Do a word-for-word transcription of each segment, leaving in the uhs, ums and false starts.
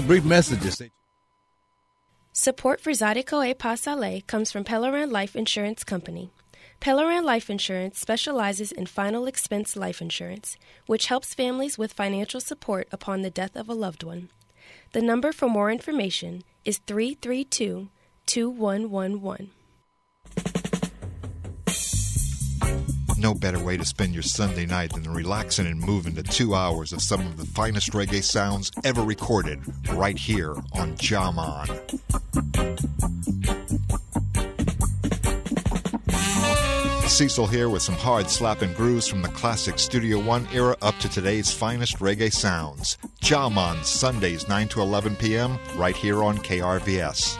brief messages. Support for Zydeco et Pas Aller comes from Pellerin Life Insurance Company. Pellerin Life Insurance specializes in final expense life insurance, which helps families with financial support upon the death of a loved one. The number for more information is three three two, two one one one. No better way to spend your Sunday night than relaxing and moving to two hours of some of the finest reggae sounds ever recorded right here on Jaman. Cecil here with some hard slapping grooves from the classic Studio One era up to today's finest reggae sounds. Jaman, Sundays nine to eleven p.m. right here on K R V S.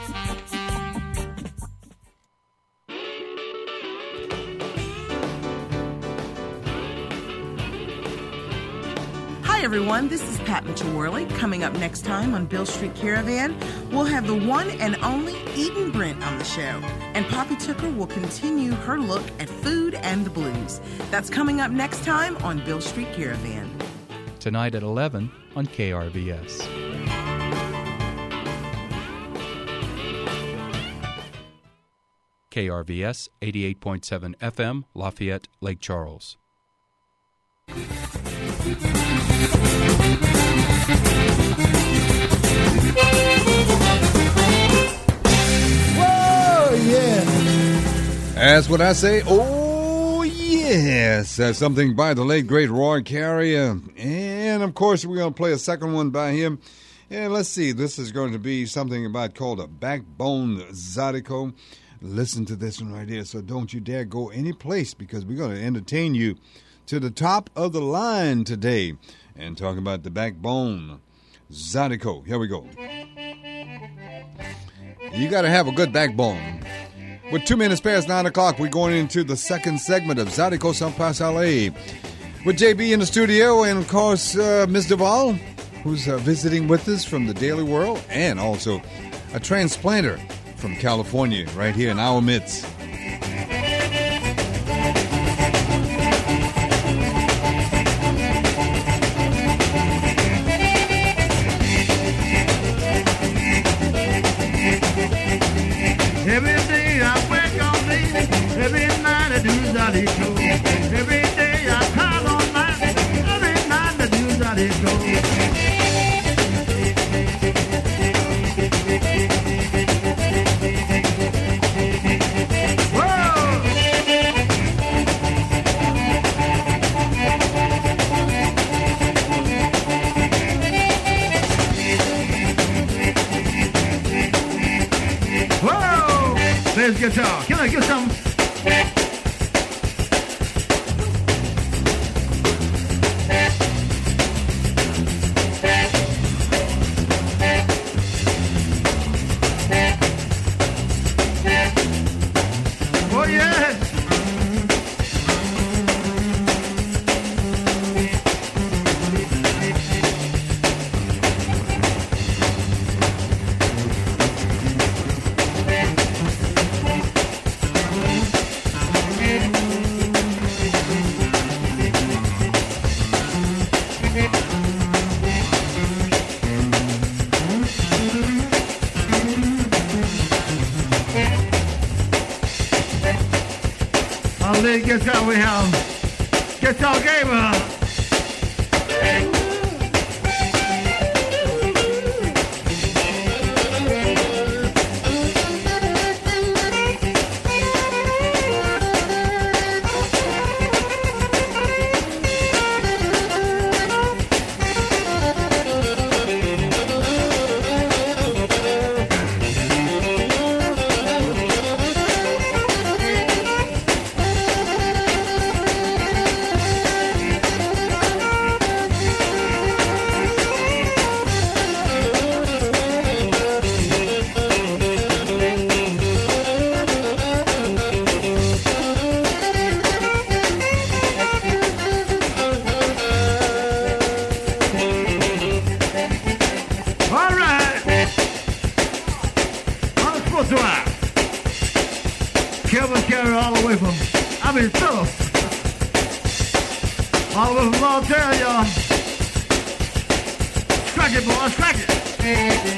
Hi everyone, this is Pat Mitchell-Worley. Coming up next time on Bill Street Caravan, we'll have the one and only Eden Brent on the show. And Poppy Tooker will continue her look at food and the blues. That's coming up next time on Bill Street Caravan. Tonight at eleven on K R V S. K R V S eighty-eight point seven F M, Lafayette, Lake Charles. Whoa, yeah. That's what I say. Oh, yes. That's something by the late, great Roy Carrier. And, of course, we're going to play a second one by him. And let's see. This is going to be something about called a Backbone Zydeco. Listen to this one right here. So don't you dare go any place because we're going to entertain you to the top of the line today and talk about the Backbone Zydeco. Here we go. You got to have a good backbone. With two minutes past nine o'clock, we're going into the second segment of Zydeco Sans Pas Aller with J B in the studio and, of course, uh, Miz Duval, who's uh, visiting with us from the Daily World, and also a transplanter from California right here in our midst. Every day I work all day, every night I do Zydeco. Every day I call all night, every night I do Zydeco. There's guitar. Can I get some? Oh, yeah. Guitar we have. Guitar Gamer. Kevin Carey all the way from, I mean, Philip. All the way from Montana, y'all. Strike it, boy, strike it.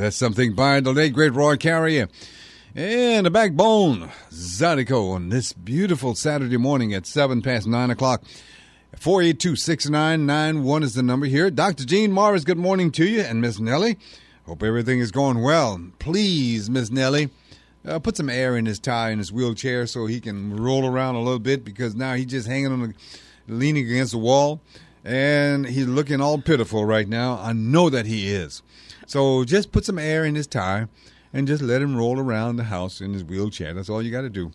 That's something by the late, great Roy Carrier. And the Backbone, Zydeco, on this beautiful Saturday morning at seven past nine o'clock. four eight two, six nine nine one is the number here. Doctor Gene Morris, good morning to you. And Miss Nellie, hope everything is going well. Please, Miss Nellie, uh, put some air in his tire in his wheelchair so he can roll around a little bit, because now he's just hanging on the, leaning against the wall. And he's looking all pitiful right now. I know that he is. So just put some air in his tire and just let him roll around the house in his wheelchair. That's all you got to do.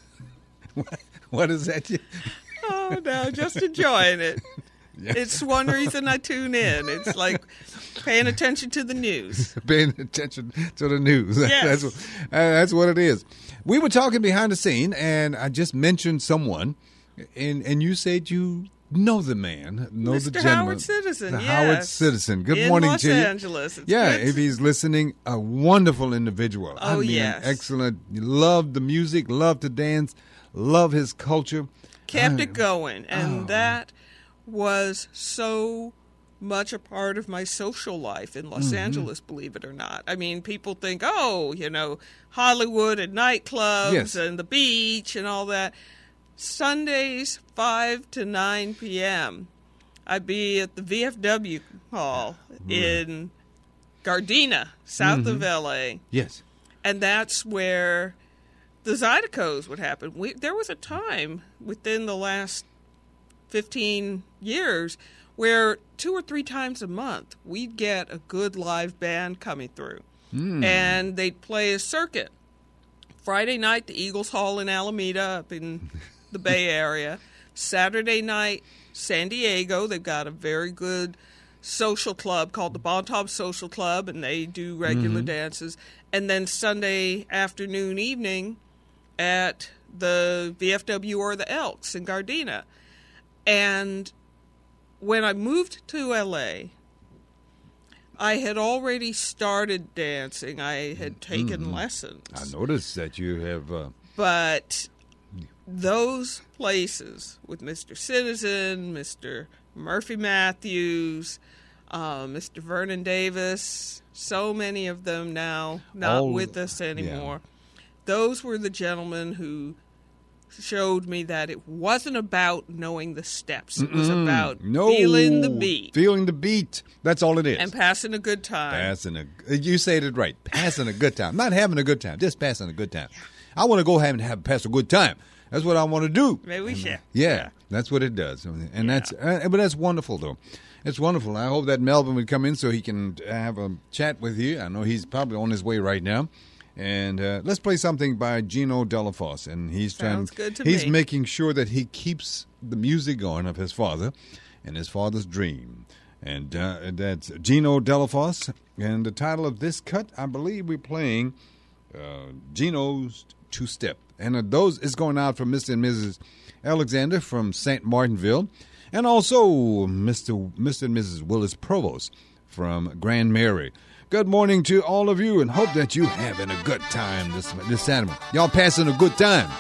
What is that? Oh, no, just enjoying it. Yes. It's one reason I tune in. It's like paying attention to the news. Paying attention to the news. Yes. That's, what, uh, that's what it is. We were talking behind the scene, and I just mentioned someone, and, and you said you know the man, know Mister the gentleman. Howard Citizen, the yes. Howard Citizen. Good in morning Los to you. Angeles. It's yeah, good. if he's listening, a wonderful individual. Oh, I mean, yes. excellent. Love the music, love to dance, love his culture. Kept I, it going, and oh. that was so much a part of my social life in Los mm-hmm. Angeles, believe it or not. I mean, people think, oh, you know, Hollywood and nightclubs yes. and the beach and all that. Sundays, five to nine p.m., I'd be at the V F W Hall mm. in Gardena, south mm-hmm. of L A. Yes. And that's where the Zydecos would happen. We, there was a time within the last fifteen years where two or three times a month we'd get a good live band coming through. Mm. And they'd play a circuit. Friday night, the Eagles Hall in Alameda up in the Bay Area. Saturday night, San Diego. They've got a very good social club called the Bon Tom Social Club, and they do regular mm-hmm. dances. And then Sunday afternoon, evening at the V F W or the Elks in Gardena. And when I moved to L A, I had already started dancing. I had taken mm-hmm. lessons. I noticed that you have... Uh... But those places with Mister Citizen, Mister Murphy Matthews, uh, Mister Vernon Davis, so many of them now not All, with us anymore. Yeah. Those were the gentlemen who showed me that it wasn't about knowing the steps. It was Mm-mm. about no. feeling the beat. Feeling the beat. That's all it is. And passing a good time. Passing a, you said it right. Passing a good time. Not having a good time, just passing a good time. I want to go have and have pass a good time. That's what I want to do. Maybe we and, should. Yeah, yeah, that's what it does. And yeah. that's, uh, but that's wonderful, though. It's wonderful. I hope that Melvin would come in so he can have a chat with you. I know he's probably on his way right now. And uh, let's play something by Gino Delafosse. And he's Sounds trying. good to he's me. making sure that he keeps the music going of his father and his father's dream. And uh, that's Gino Delafosse. And the title of this cut, I believe we're playing uh, Gino's Two-Step. And uh, those is going out from Mister and Missus Alexander from Saint Martinville. And also Mister Mister and Missus Willis Provost from Grand Mary. Good morning to all of you, and hope that you having a good time this this Saturday. Y'all passing a good time.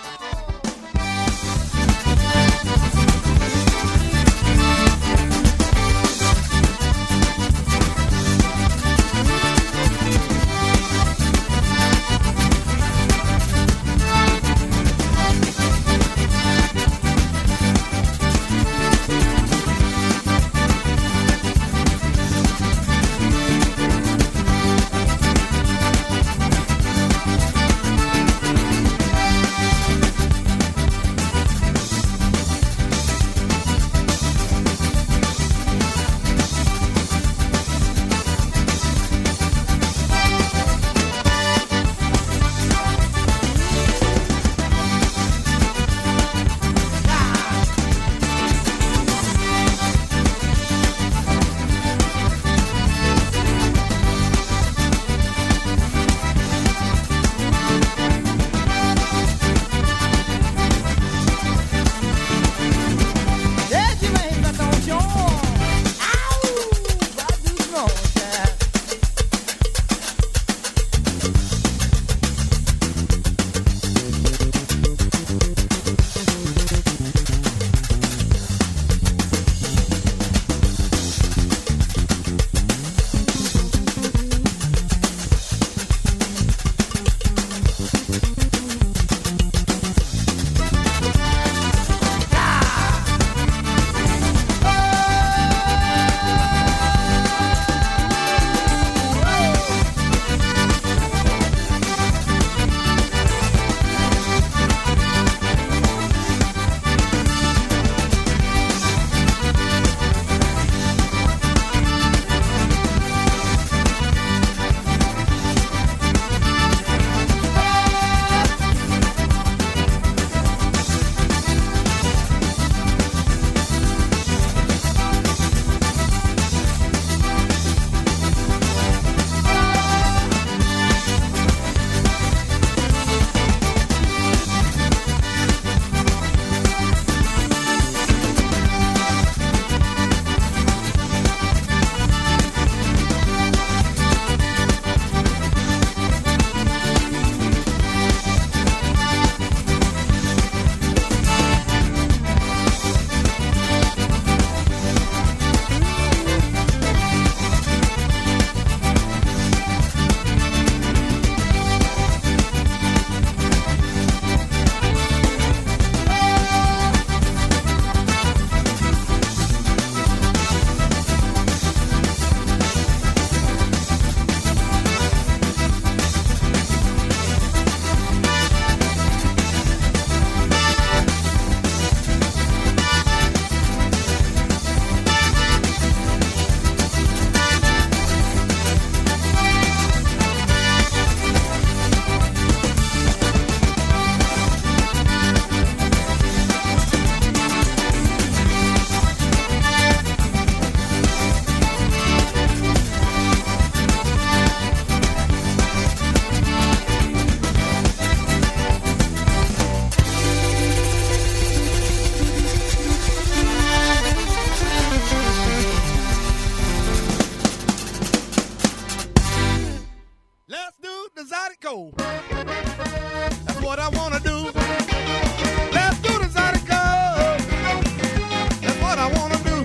the Zydeco. That's what I wanna do. Let's do the Zydeco. That's what I wanna do.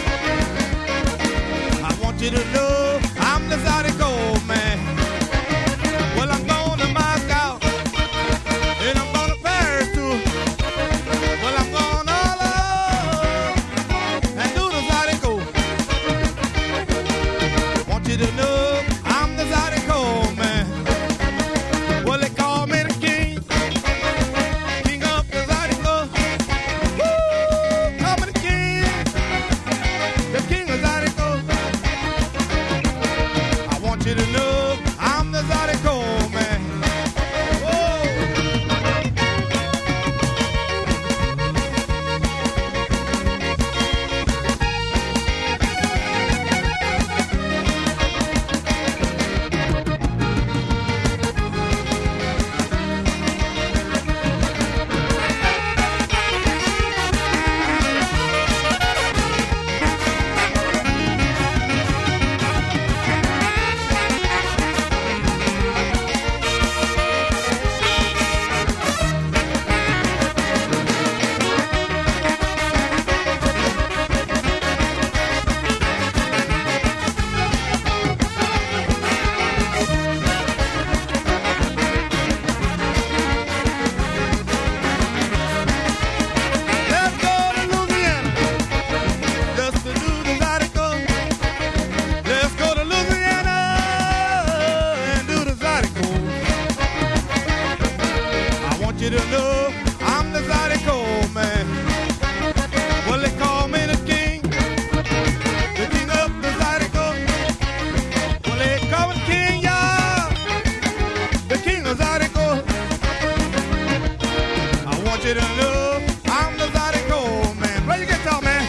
I want you to know I'm the Zydeco man. Well, I'm going to Moscow and I'm going to Paris too. Well, I'm going all over and do the Zydeco. I want you to know I'm the Zydeco man. Well, they call me the king, king of the Zydeco. Woo! Call me the king, the king of Zydeco. I want you to know I'm the Zydeco man. You to know I'm the Zydeco man. Well, they call me the king, the king of the Zydeco. Well, they call me the king, yeah, the king of Zydeco. I want you to know I'm the Zydeco man. Play your guitar, man.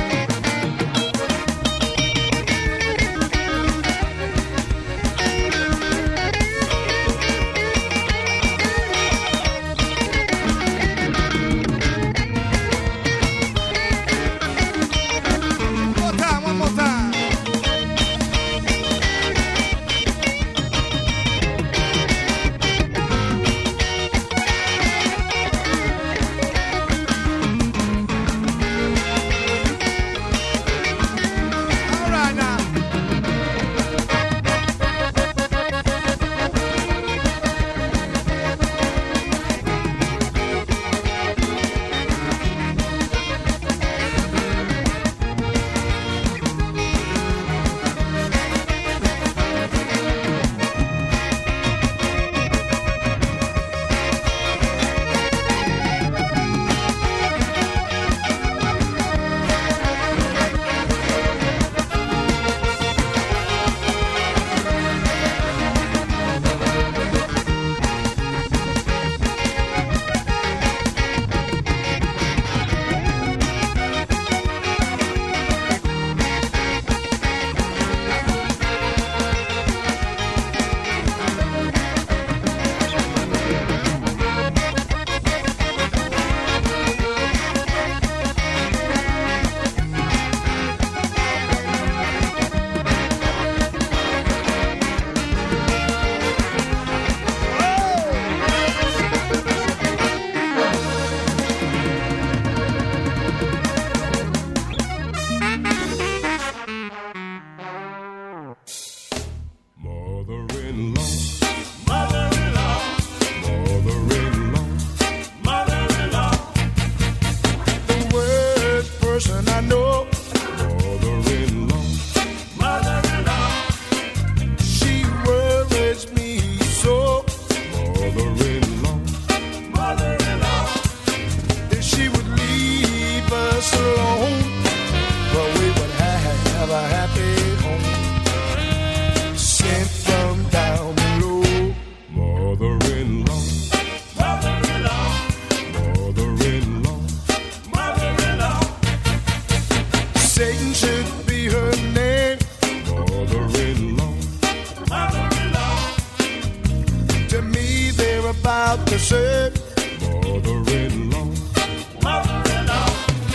About to say mother-in-law, mother-in-law.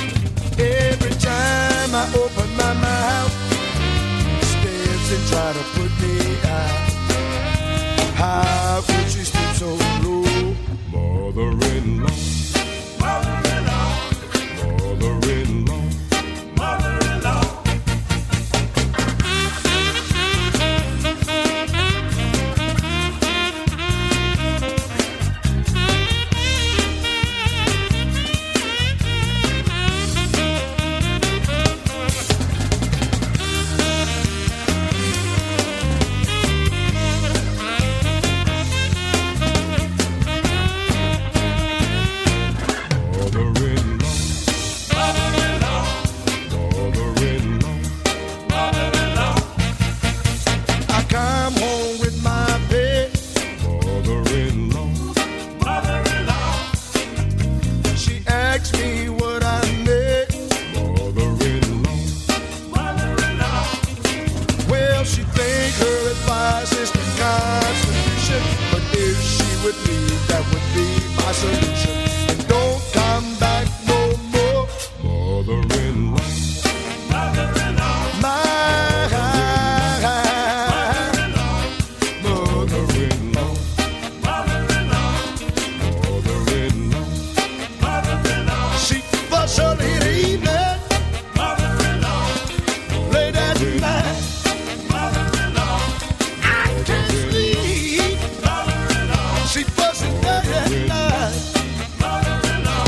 Every time I open my mouth, stares and try to put me out. How with me, that would be my solution. And don't come back no more, mother-in-law. Mother-in-law. My mother-in-law. Mother-in-law. Mother-in-law. Mother-in-law. She fuss early in the evening. Mother-in-law. Late at night. Mother-in-law. I can't sleep. Mother-in-law. She fussing day and night. Mother-in-law.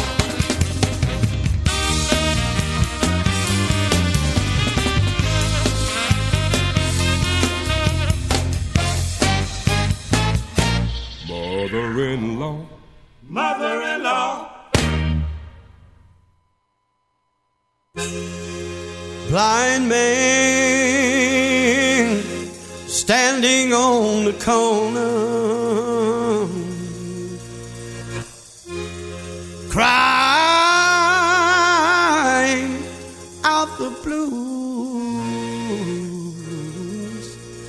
Mother-in-law. Mother-in-law. Blind man standing on the corner, crying out the blues.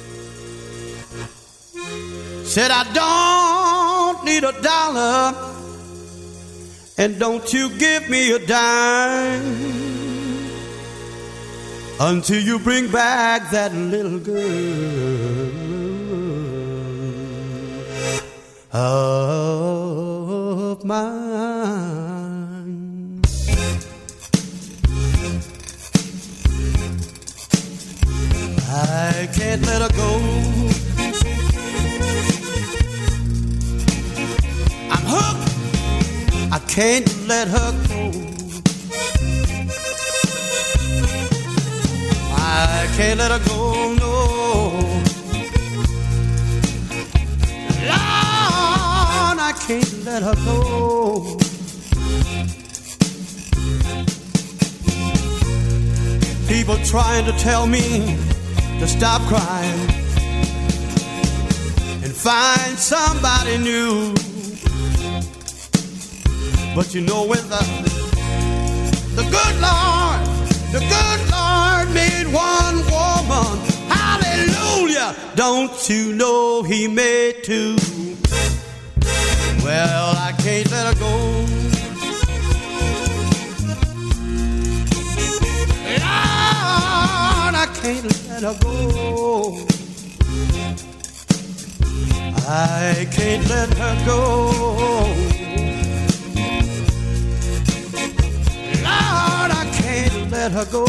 Said, I don't need a dollar, and don't you give me a dime until you bring back that little girl of mine. I can't let her go. I'm hooked. I can't let her go. I can't let her go, no. Lord, I can't let her go. People trying to tell me to stop crying and find somebody new. But you know when the, the good Lord, the good Lord made one woman, hallelujah, don't you know he made two? Well, I can't let her go. Lord, I can't let her go. I can't let her go. Lord, I can't let her go.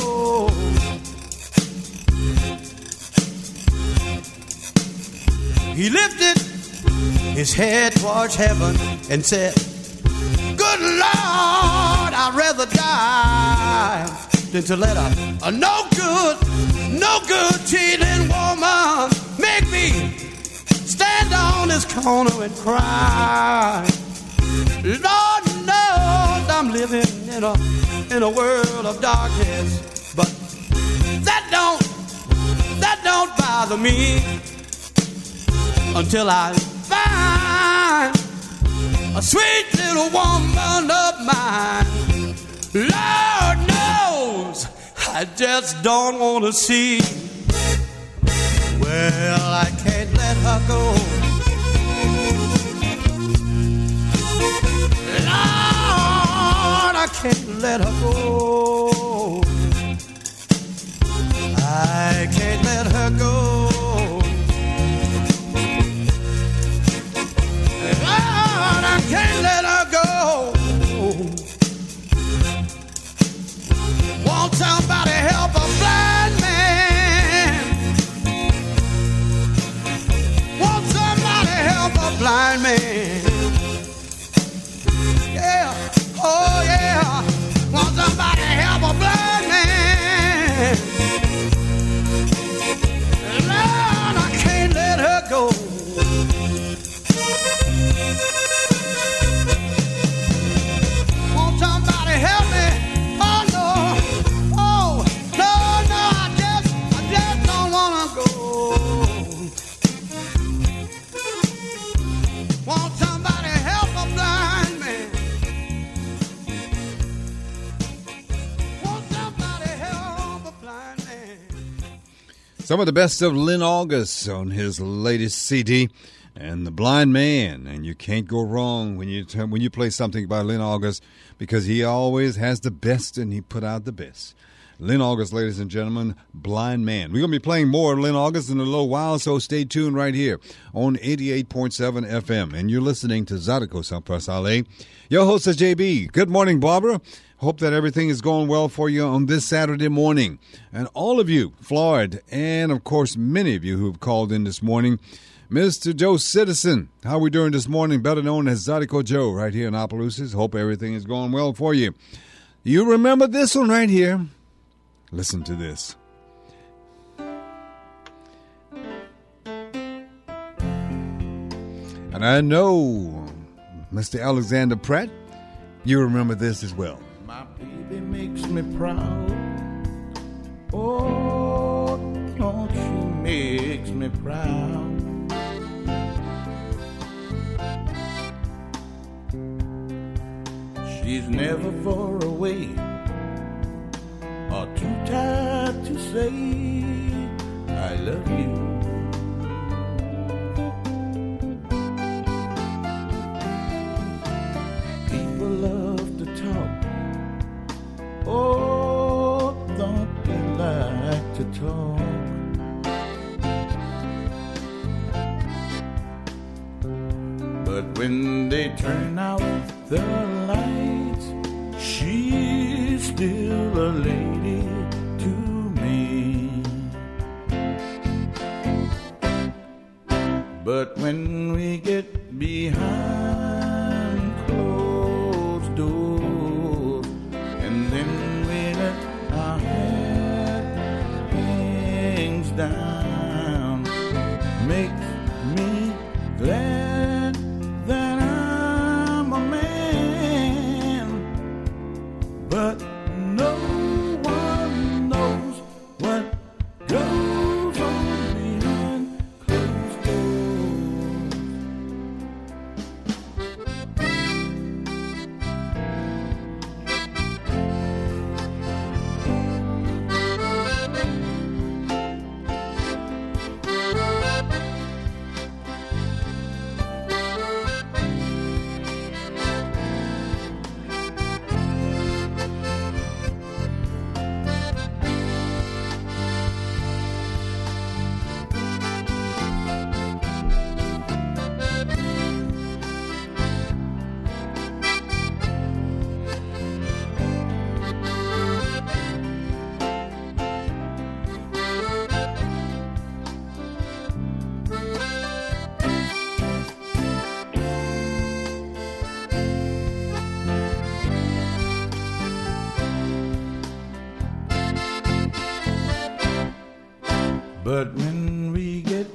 He lifted his head towards heaven and said, good Lord, I'd rather die than to let a, a no good, no good cheating woman make me stand on this corner and cry. Lord knows I'm living in a in a world of darkness, but that don't that don't bother me until I find a sweet little woman of mine. Lord knows I just don't want to see. Well, I can't let her go. Lord, I can't let her go. I can't let her go. Lord, I can't let her go. Won't somebody help a blind man? Won't somebody help a blind man? Yeah, oh yeah. Won't somebody help a blind man? Lord, I can't let her go. Won't somebody help me? Oh no, oh no, no, I just, I just don't wanna go. Won't somebody help a blind man? Won't somebody help a blind man? Some of the best of Lynn August on his latest C D. and The Blind Man. And you can't go wrong when you when you play something by Lynn August, because he always has the best and he put out the best. Lynn August, ladies and gentlemen, Blind Man. We're going to be playing more of Lynn August in a little while, so stay tuned right here on eighty-eight point seven F M. And you're listening to Zydeco Super Saleh. Your host is J B. Good morning, Barbara. Hope that everything is going well for you on this Saturday morning. And all of you, Floyd, and of course many of you who have called in this morning, Mister Joe Citizen, how are we doing this morning? Better known as Zydeco Joe right here in Opelousas. Hope everything is going well for you. You remember this one right here? Listen to this. And I know, Mister Alexander Pratt, you remember this as well. My baby makes me proud. Oh, don't she makes me proud. She's never far away or too tired to say I love you. People love to talk. Oh, don't they like to talk? But when they turn out the lights, she's still a lady to me. But when we get behind closed doors, and then we let our hair hangs down, makes me glad that I'm a man. But no one knows what goes on behind closed doors. But when we get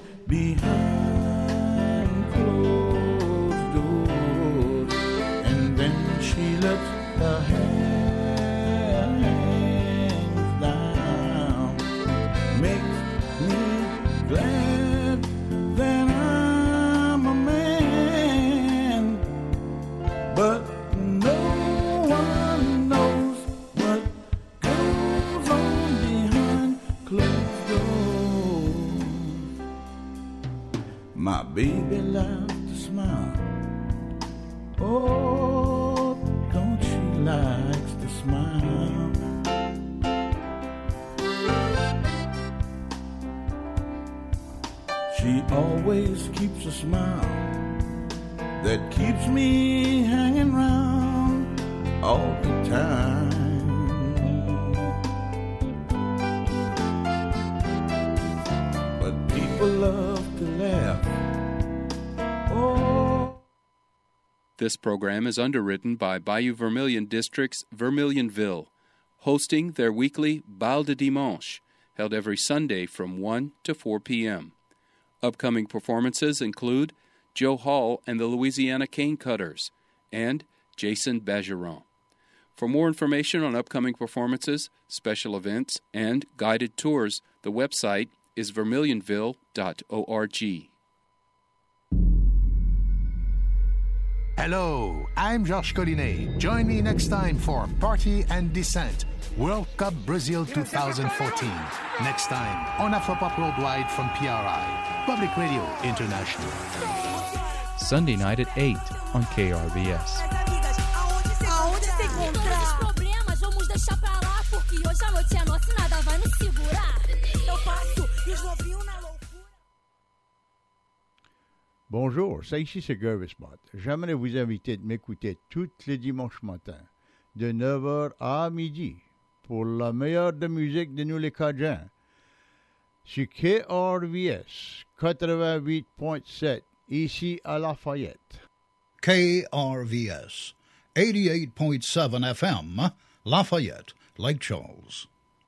behind closed doors, and then she lets her hair hangs down, makes me glad that I'm a man. But no one knows what goes on behind closed doors. My baby loves to smile. Oh, don't she likes to smile? She always keeps a smile that keeps me hanging round all the time. But people love to laugh. Oh. This program is underwritten by Bayou Vermilion District's Vermilionville, hosting their weekly Bal de Dimanche, held every Sunday from one to four p.m. Upcoming performances include Joe Hall and the Louisiana Cane Cutters and Jason Bergeron. For more information on upcoming performances, special events, and guided tours, the website is vermilionville dot org. Hello, I'm Georges Collinet. Join me next time for Party and Descent, World Cup Brazil twenty fourteen. Next time on Afropop Worldwide from P R I, Public Radio International. Sunday night at eight on K R V S. Bonjour, c'est ici c'est Gervis Mott. J'aimerais vous inviter de m'écouter tous les dimanches matins de neuf heures à midi pour la meilleure de musique de nous les Cajuns sur K R V S quatre-vingt-huit point sept ici à Lafayette. K R V S eighty-eight point seven F M, Lafayette, Lake Charles.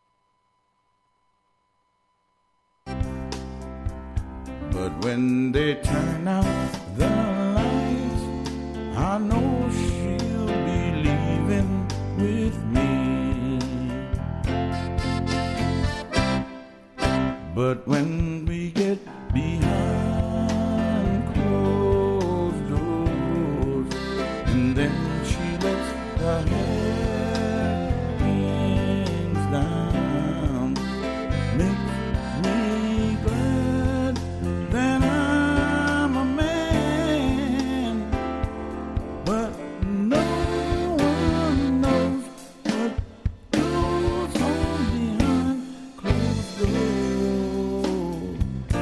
But when they turn out the lights, I know she'll be leaving with me. But when we get behind closed doors, and then she lets her hair hangs down, makes me glad that I'm a man. But no one knows what goes on behind closed doors.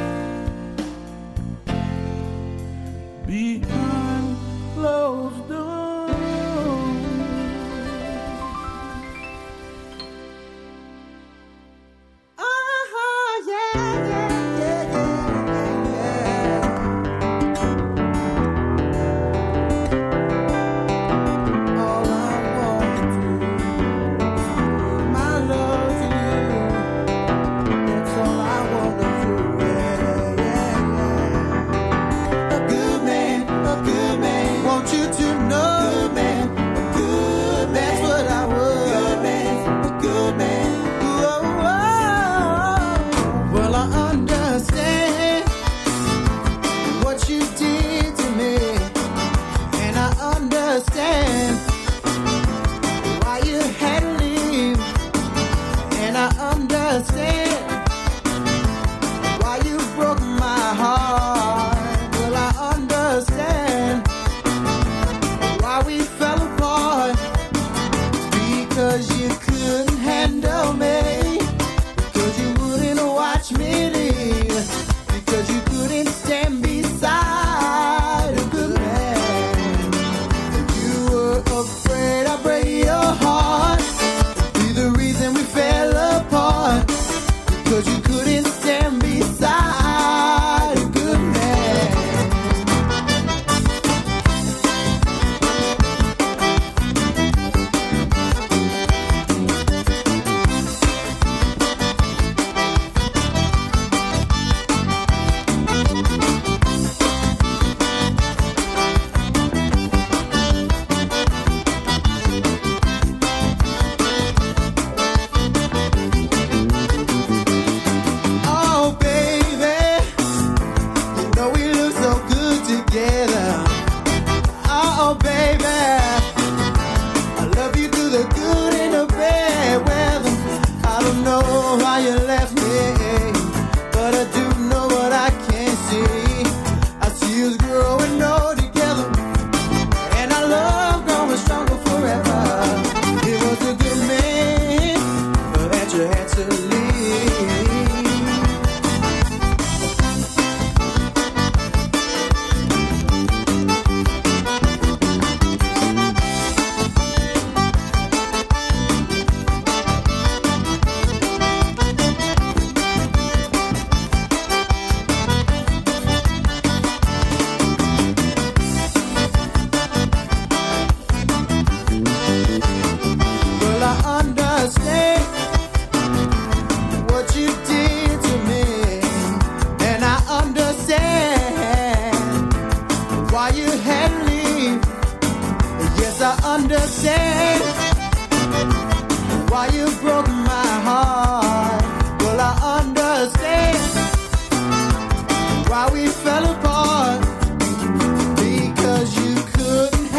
Behind closed doors. Uh-huh, yeah, yeah, yeah, yeah, yeah. All I want to do is put my love to you. That's all I want to do, yeah, yeah, yeah. A good man, a good man, want you to know. Good man, a good man, that's what I was. Good man, a good man. Whoa, whoa. Well, I understand what you did to me, and I understand why you had to leave, and I understand why you broke my heart. Well, I understand why we fell apart, because you couldn't handle me, because you wouldn't watch me leave, because you couldn't stand beside a good man. You were afraid I'd break your heart, be the reason we fell apart, because you couldn't stand beside a good man. Oh, baby, you know we look so good together. Oh, baby, I love you through the good and the bad weather. I don't know why you left me, but I do know what I can see. I see us growing old together, and our love growing stronger forever. It was a good man that you had to leave. Well, I understand what you did to me, and I understand why you had to leave. Yes, I understand why you broke my heart. Well, I understand why we fell apart, because you couldn't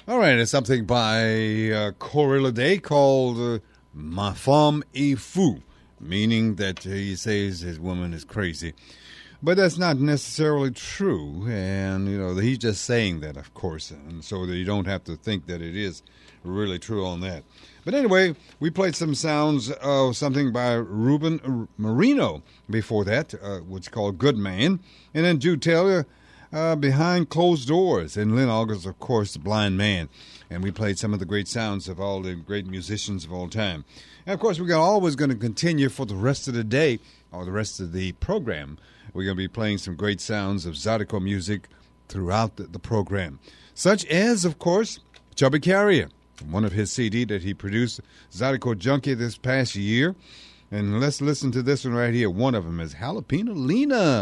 All right, it's something by uh, Corilla Day called uh, Ma Femme est Fou, meaning that he says his woman is crazy. But that's not necessarily true, and, you know, he's just saying that, of course, and so that you don't have to think that it is really true on that. But anyway, we played some sounds of something by Ruben Marino before that, uh, which is called Good Man, and then Jude Taylor, uh, Behind Closed Doors, and Lynn August, of course, The Blind Man. And we played some of the great sounds of all the great musicians of all time. And, of course, we're always going to continue for the rest of the day, or the rest of the program. We're going to be playing some great sounds of Zydeco music throughout the, the program, such as, of course, Chubby Carrier, one of his C D that he produced, Zydeco Junkie, this past year. And let's listen to this one right here. One of them is Jalapeno Lena.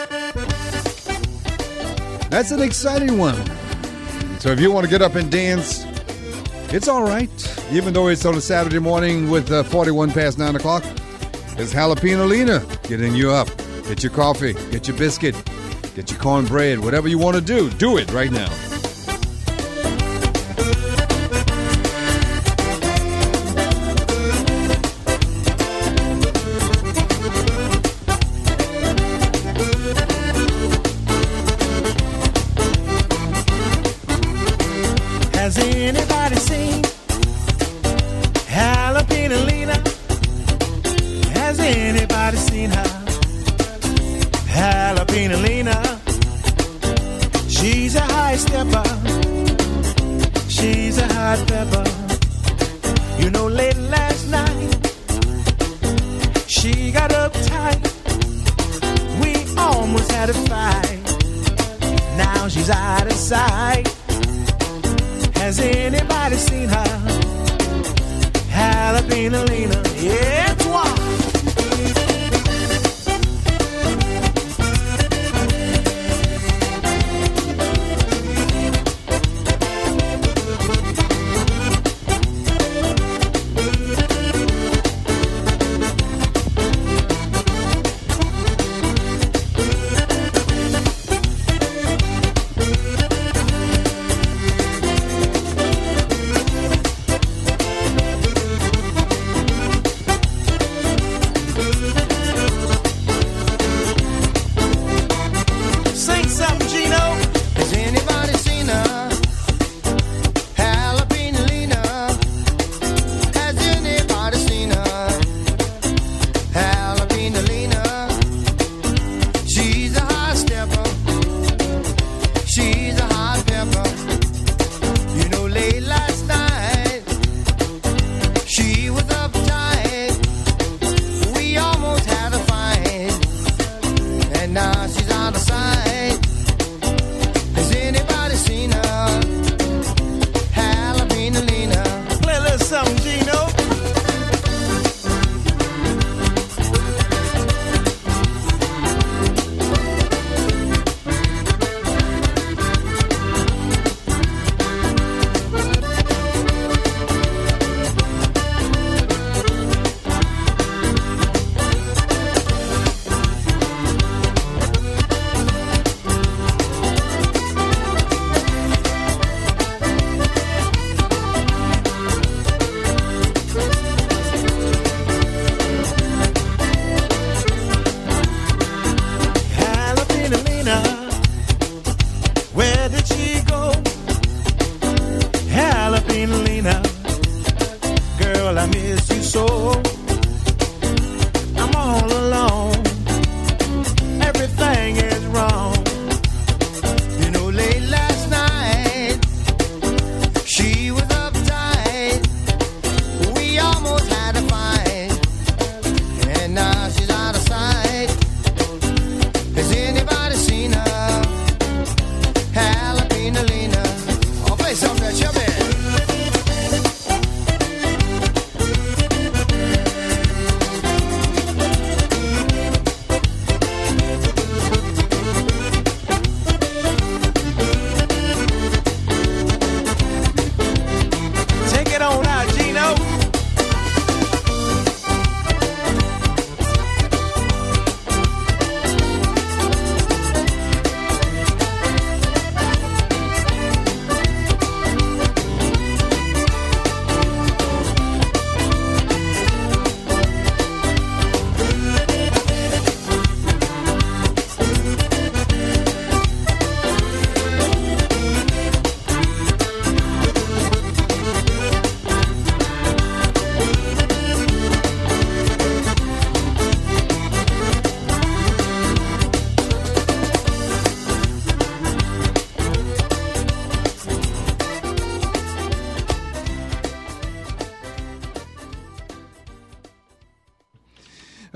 That's an exciting one. So if you want to get up and dance, it's all right. Even though it's on a Saturday morning with uh, forty-one past nine o'clock, it's Jalapeno Lena getting you up. Get your coffee, get your biscuit, get your cornbread, whatever you want to do, do it right now. Has anybody seen Jalapeno Lena? Has anybody seen her? Jalapeno Lena, she's a high stepper, she's a hot pepper. You know, late last night, she got uptight, we almost had a fight, now she's out of sight. Has anybody seen her? Jalapeno Lena, yeah, toi.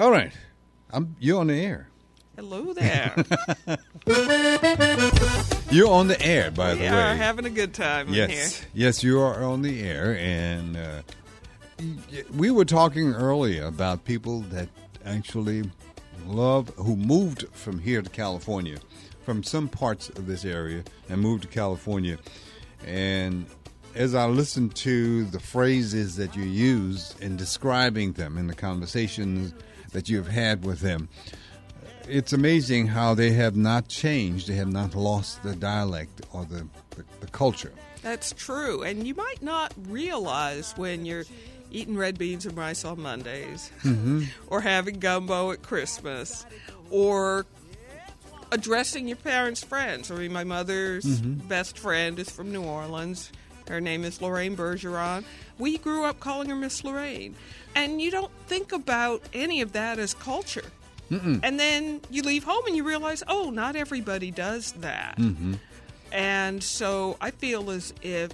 All right. I'm, you're on the air. Hello there. You're on the air, by the we way. We are having a good time yes. in here. Yes, you are on the air. And uh, we were talking earlier about people that actually love, who moved from here to California, from some parts of this area, and moved to California. And as I listened to the phrases that you use in describing them in the conversations that you've had with them, it's amazing how they have not changed. They have not lost the dialect or the, the, the culture. That's true. And you might not realize when you're eating red beans and rice on Mondays, mm-hmm. or having gumbo at Christmas, or addressing your parents' friends. I mean, my mother's mm-hmm. best friend is from New Orleans. Her name is Lorraine Bergeron. We grew up calling her Miss Lorraine. And you don't think about any of that as culture. Mm-mm. And then you leave home and you realize, oh, not everybody does that. Mm-hmm. And so I feel as if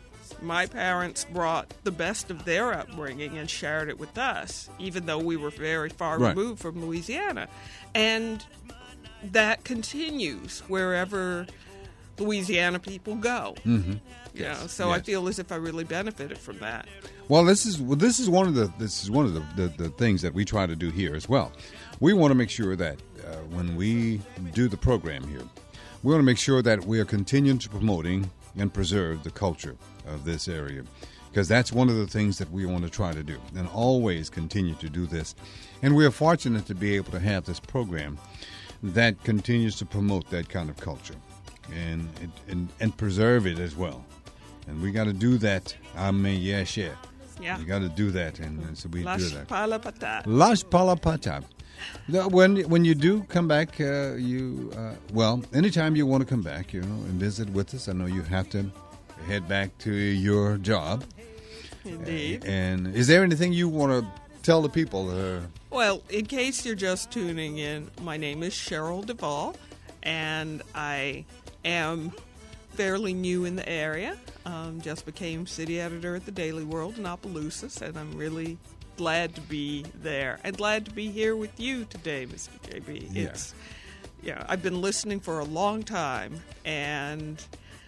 my parents brought the best of their upbringing and shared it with us, even though we were very far right. removed from Louisiana. And that continues wherever Louisiana people go. Mm-hmm. You yes. know, so yes. I feel as if I really benefited from that. Well, this is well, this is one of the this is one of the, the, the things that we try to do here as well. We want to make sure that uh, when we do the program here, we want to make sure that we are continuing to promoting and preserve the culture of this area, because that's one of the things that we want to try to do, and always continue to do this. And we are fortunate to be able to have this program that continues to promote that kind of culture and and, and preserve it as well. And we got to do that. I mean, yes, yeah. Yeah. You got to do that, and, and so we Las do that. Palapata. Las Palapata. When when you do come back, uh, you uh, well, anytime you want to come back, you know, and visit with us. I know you have to head back to your job. Indeed. Uh, and is there anything you want to tell the people? Uh, well, in case you're just tuning in, my name is Cheryl Duvall, and I am fairly new in the area. Um, just became city editor at the Daily World in Opelousas, and I'm really glad to be there and glad to be here with you today, Mister J B. Yeah. It's, yeah, I've been listening for a long time, and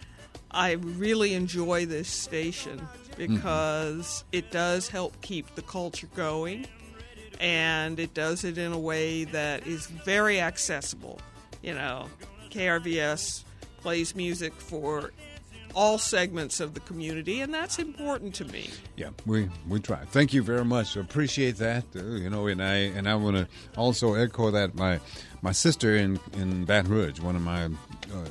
I really enjoy this station because mm-hmm. it does help keep the culture going, and it does it in a way that is very accessible. You know, K R V S plays music for all segments of the community, and that's important to me. Yeah, we we try. Thank you very much. Appreciate that. Uh, you know, and I and I want to also echo that my my sister in in Baton Rouge, one of my uh,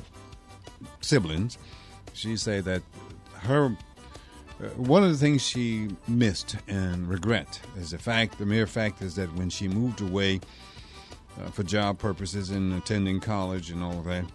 siblings, she say that her uh, one of the things she missed and regret is the fact, the mere fact is that when she moved away uh, for job purposes and attending college and all of that,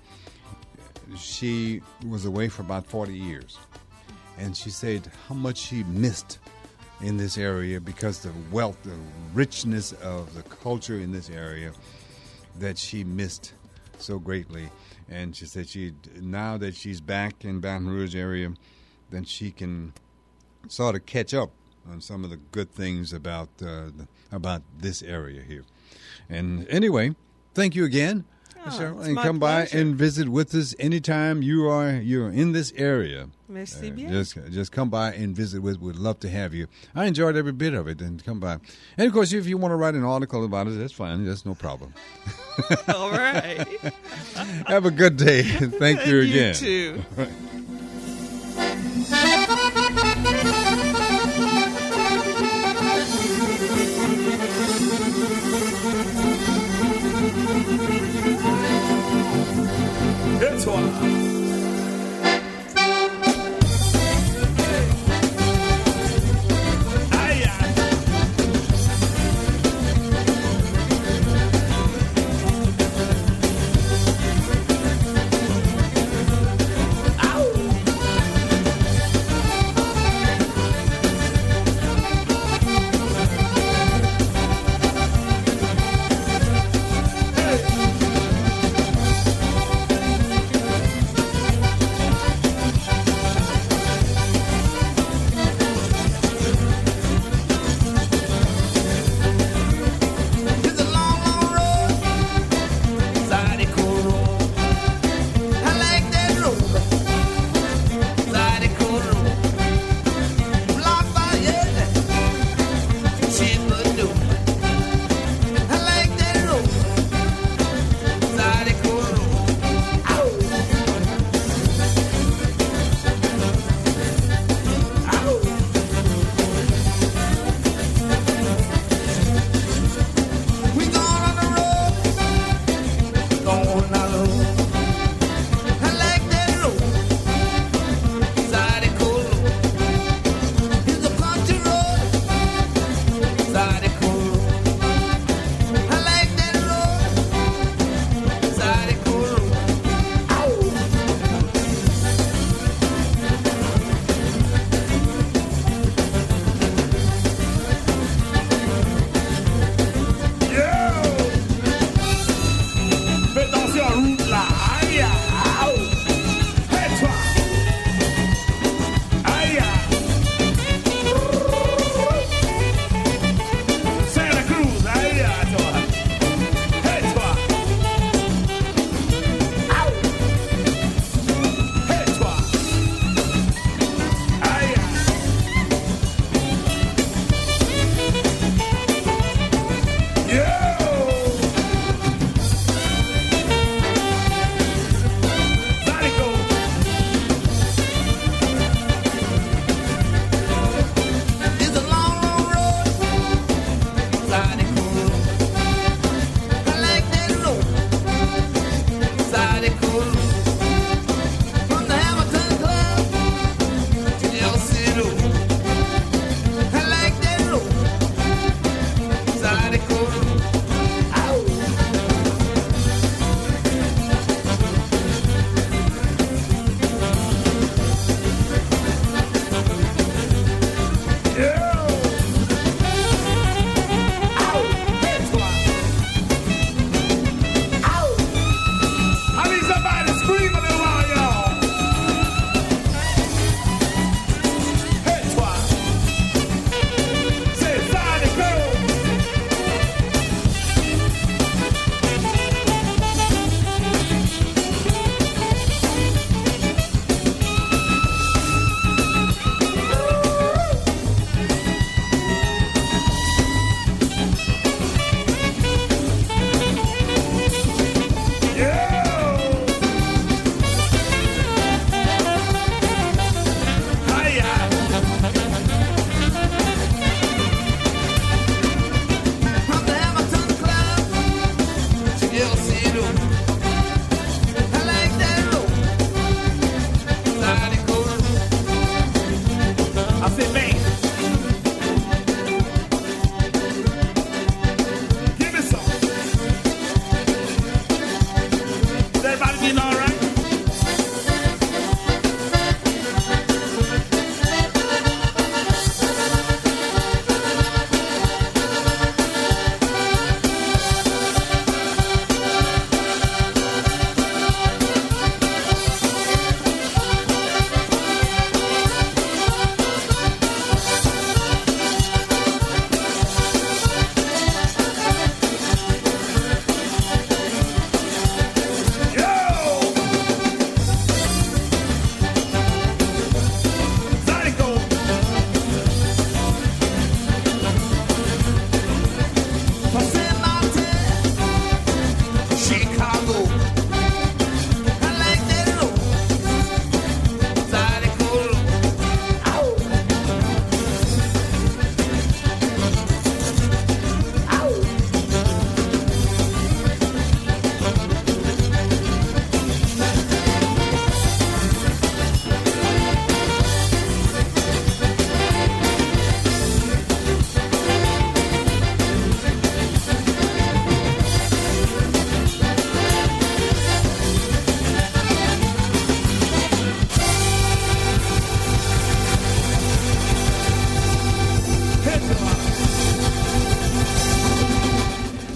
she was away for about forty years. And she said how much she missed in this area because the wealth, the richness of the culture in this area that she missed so greatly. And she said she now that she's back in Baton Rouge area, then she can sort of catch up on some of the good things about uh, the, about this area here. And anyway, thank you again. Oh, Cheryl, and come by pleasure. and visit with us anytime you are you're in this area. Merci bien. Just just come by and visit with. We'd love to have you. I enjoyed every bit of it, and come by. And of course, if you want to write an article about it, that's fine. That's no problem. All right. Have a good day. Thank you again. You too. That's why. Ow!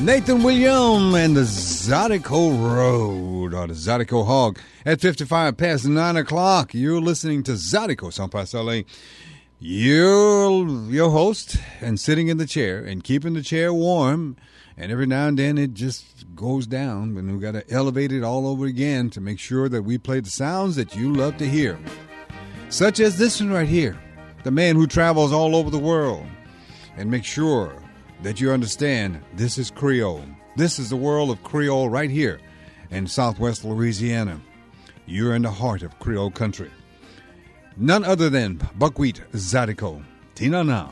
Nathan William and the Zydeco Road, or the Zydeco Hog, at fifty-five past nine o'clock. You're listening to Zydeco San Pasale. You're your host, and sitting in the chair and keeping the chair warm. And every now and then it just goes down, and we've got to elevate it all over again to make sure that we play the sounds that you love to hear. Such as this one right here, the man who travels all over the world. And make sure that you understand this is Creole. This is the world of Creole right here in southwest Louisiana. You're in the heart of Creole country. None other than Buckwheat Zydeco. Tina now.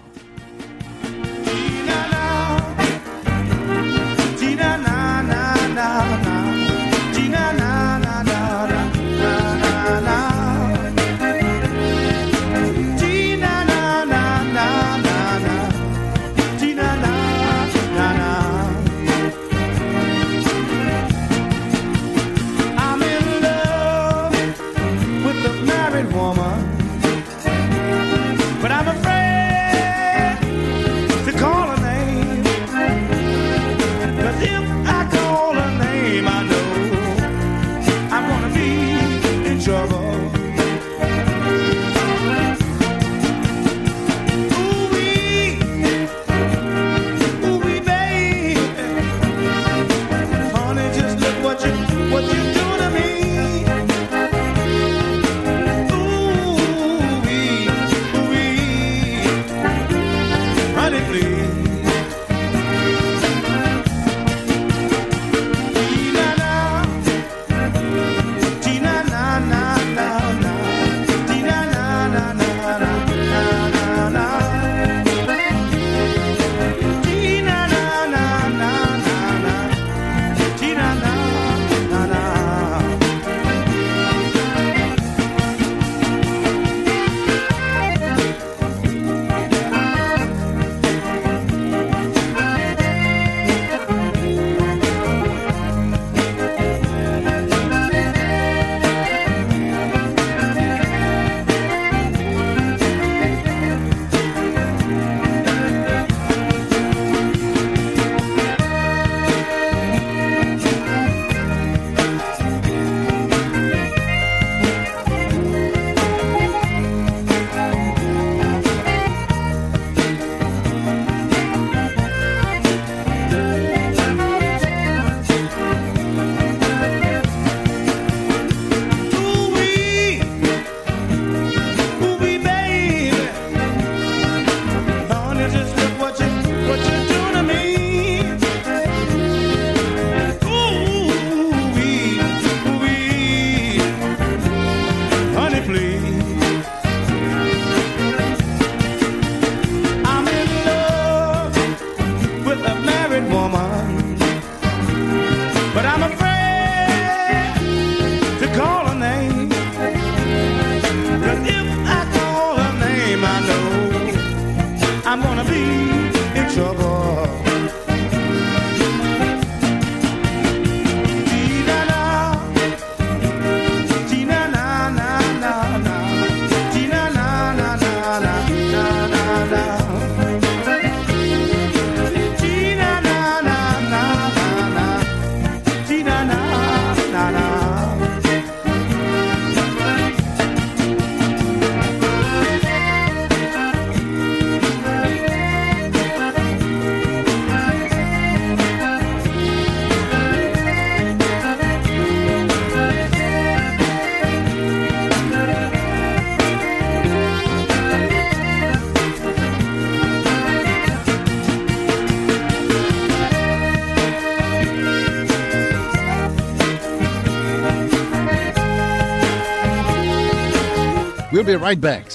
We'll be right back.